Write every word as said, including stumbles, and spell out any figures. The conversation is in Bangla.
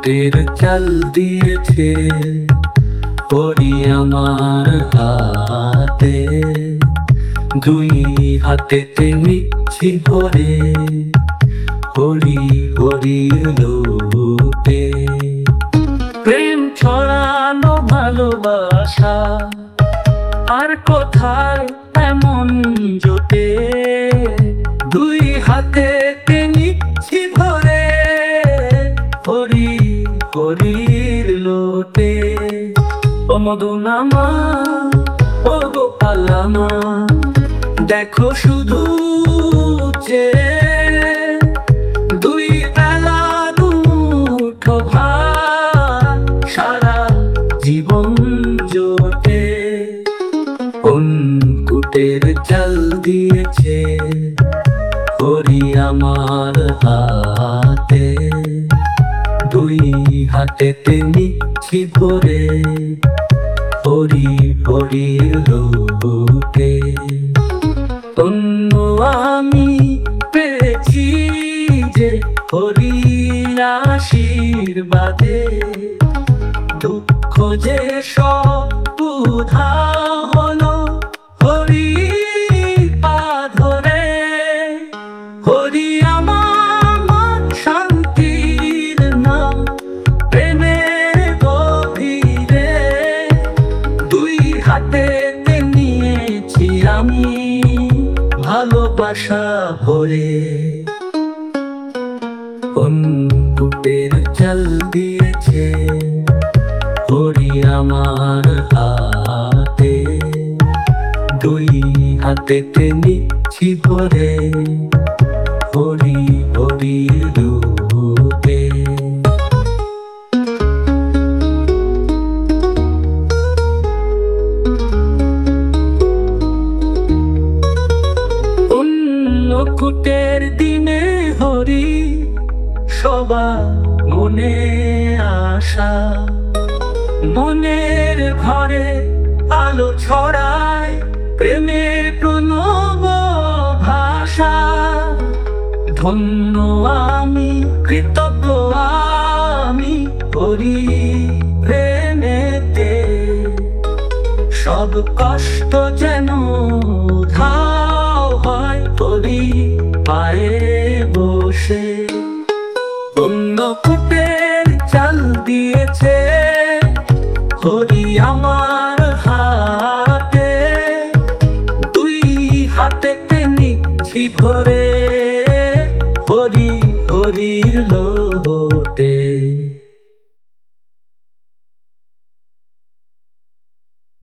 কুটের চাল দিয়েছে হরি আমার হাতে, দুই হাতেতে নিচ্ছি ভরে হরি হরি লোটে। প্রেম ছড়ানো ভালোবাসা আর কোথায় এমন জোটে, দুই হাতেতে নিচ্ছি ভরে হরি হরির লোটে। ও মধুনামা ও গোপালামা দেখো শুধু যে দুই বেলা দুটো ভাত সারা জীবন জোটে। কোন কুটের চাল দিয়েছে হরি আমার হাতে, দুই হাতেতে নিচ্ছি ভরে হরি হরি লোটে। অন্য আমি পেয়েছি যে হরির আশীর্বাদে, দুঃখ যে সব উধা হলো হরির পা ধরে। হরি আমার শান্তির নাম প্রেমের গভীরে, দুই হাতেতে নিয়েছি আমি ভালোবাসা ভরে। কোন কুটের চাল দিয়েছে হরি আমার হাতে, দুই হাতেতে নিচ্ছি ভরে হরি হরি লোটে। অন্য কুটের দিনে হরি সবার মনে আশা, মনের ঘরে আলো ছড়ায় প্রেমের প্রণব ভাষা। ধন্য আমি কৃতজ্ঞ আমি হরি প্রেমেতে, সব কষ্ট যেন উধাও হয় হরি পায়ে বসে। অন্য কুটের চাল দিয়েছে হরি আমার হাতে, দুই হাতেতে নিচ্ছি ভরে হরি হরি লোটে।